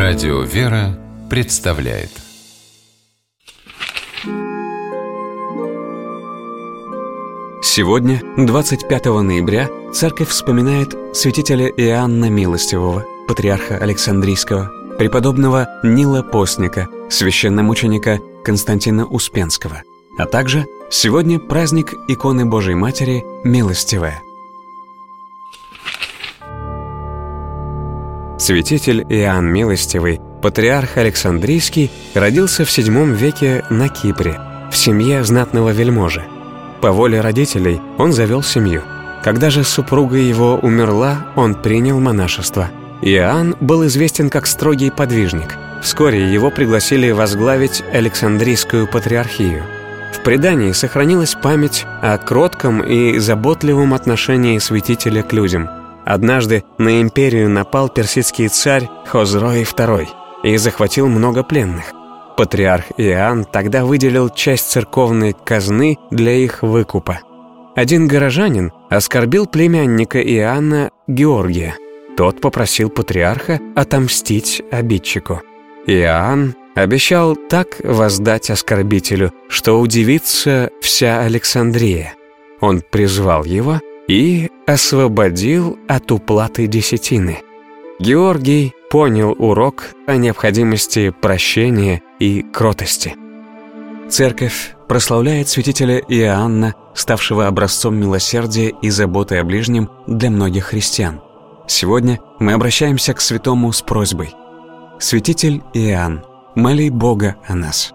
Радио «Вера» представляет. Сегодня, 25 ноября, Церковь вспоминает святителя Иоанна Милостивого, патриарха Александрийского, преподобного Нила Постника, священномученика Константина Успенского, а также сегодня праздник иконы Божией Матери Милостивая. Святитель Иоанн Милостивый, патриарх Александрийский, родился в VII веке на Кипре, в семье знатного вельможи. По воле родителей он завел семью. Когда же супруга его умерла, он принял монашество. Иоанн был известен как строгий подвижник. Вскоре его пригласили возглавить Александрийскую патриархию. В предании сохранилась память о кротком и заботливом отношении святителя к людям. Однажды на империю напал персидский царь Хозрой II и захватил много пленных. Патриарх Иоанн тогда выделил часть церковной казны для их выкупа. Один горожанин оскорбил племянника Иоанна Георгия. Тот попросил патриарха отомстить обидчику. Иоанн обещал так воздать оскорбителю, что удивится вся Александрия. Он призвал его и освободил от уплаты десятины. Георгий понял урок о необходимости прощения и кротости. Церковь прославляет святителя Иоанна, ставшего образцом милосердия и заботы о ближнем для многих христиан. Сегодня мы обращаемся к святому с просьбой: «Святитель Иоанн, моли Бога о нас».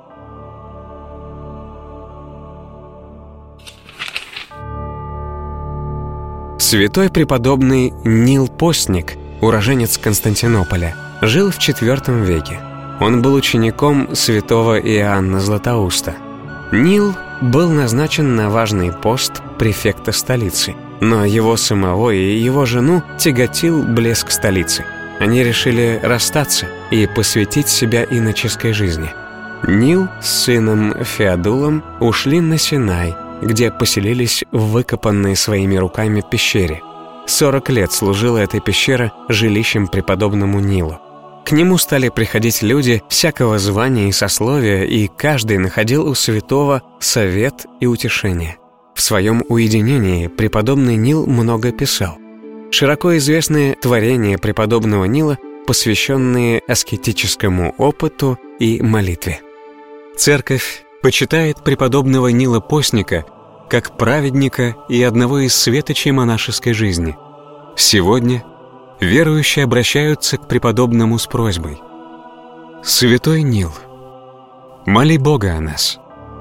Святой преподобный Нил Постник, уроженец Константинополя, жил в IV веке. Он был учеником святого Иоанна Златоуста. Нил был назначен на важный пост префекта столицы, но его самого и его жену тяготил блеск столицы. Они решили расстаться и посвятить себя иноческой жизни. Нил с сыном Феодулом ушли на Синай, где поселились в выкопанной своими руками пещере. 40 лет служила эта пещера жилищем преподобному Нилу. К нему стали приходить люди всякого звания и сословия, и каждый находил у святого совет и утешение. В своем уединении преподобный Нил много писал. Широко известны творения преподобного Нила, посвященные аскетическому опыту и молитве. Церковь почитает преподобного Нила Постника как праведника и одного из светочей монашеской жизни. Сегодня верующие обращаются к преподобному с просьбой: «Святой Нил, моли Бога о нас».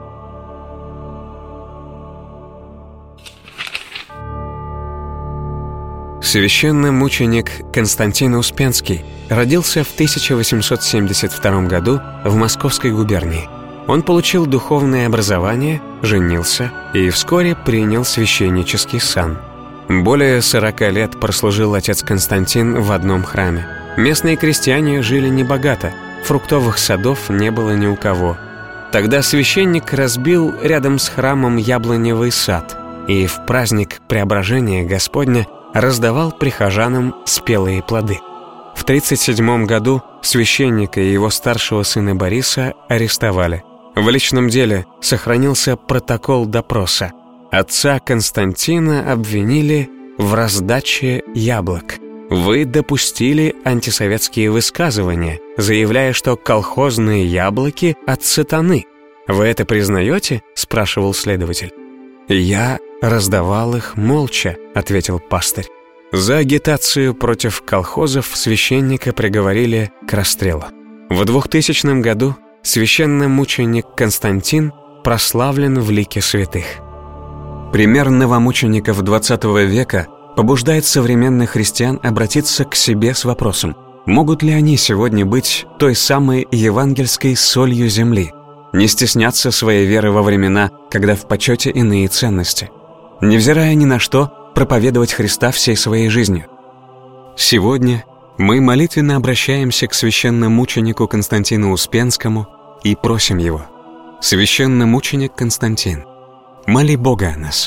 Священномученик Константин Успенский родился в 1872 году в Московской губернии. Он получил духовное образование, женился и вскоре принял священнический сан. Более 40 лет прослужил отец Константин в одном храме. Местные крестьяне жили небогато, фруктовых садов не было ни у кого. Тогда священник разбил рядом с храмом яблоневый сад и в праздник Преображения Господня раздавал прихожанам спелые плоды. В 1937 году священника и его старшего сына Бориса арестовали. В личном деле сохранился протокол допроса. Отца Константина обвинили в раздаче яблок. Вы допустили антисоветские высказывания, заявляя, что колхозные яблоки от сатаны. Вы это признаете? — спрашивал следователь. «Я раздавал их молча», — ответил пастырь. За агитацию против колхозов священника приговорили к расстрелу. В 2000 году священномученик Константин прославлен в лике святых. Пример новомучеников XX века побуждает современных христиан обратиться к себе с вопросом: могут ли они сегодня быть той самой евангельской солью земли, не стесняться своей веры во времена, когда в почете иные ценности, невзирая ни на что, проповедовать Христа всей своей жизнью? Сегодня мы молитвенно обращаемся к священномученику Константину Успенскому и просим его: «Священномученик Константин, моли Бога о нас».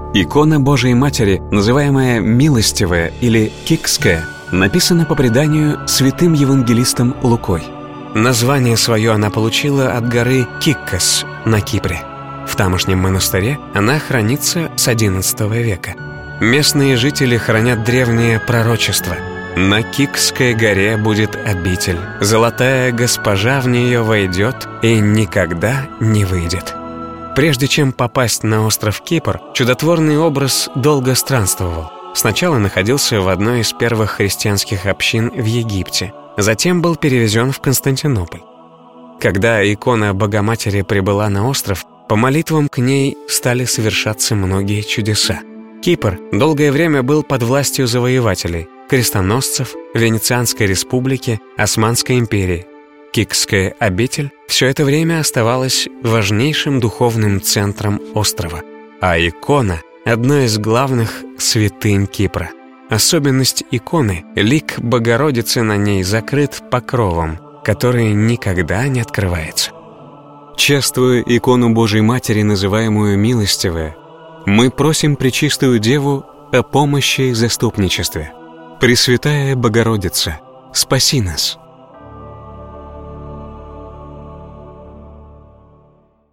Икона Божией Матери, называемая «милостивая» или «кикская», написана по преданию святым евангелистом Лукой. Название свое она получила от горы Киккос на Кипре. В тамошнем монастыре она хранится с XI века. Местные жители хранят древнее пророчество. На Кикской горе будет обитель. Золотая госпожа в нее войдет и никогда не выйдет. Прежде чем попасть на остров Кипр, чудотворный образ долго странствовал. Сначала находился в одной из первых христианских общин в Египте, затем был перевезен в Константинополь. Когда икона Богоматери прибыла на остров, по молитвам к ней стали совершаться многие чудеса. Кипр долгое время был под властью завоевателей, крестоносцев, Венецианской республики, Османской империи. Кикская обитель все это время оставалась важнейшим духовным центром острова, а икона – одной из главных святынь Кипра. Особенность иконы – лик Богородицы на ней закрыт покровом, который никогда не открывается. Чествуя икону Божией Матери, называемую «милостивая», мы просим Пречистую Деву о помощи и заступничестве. Пресвятая Богородица, спаси нас!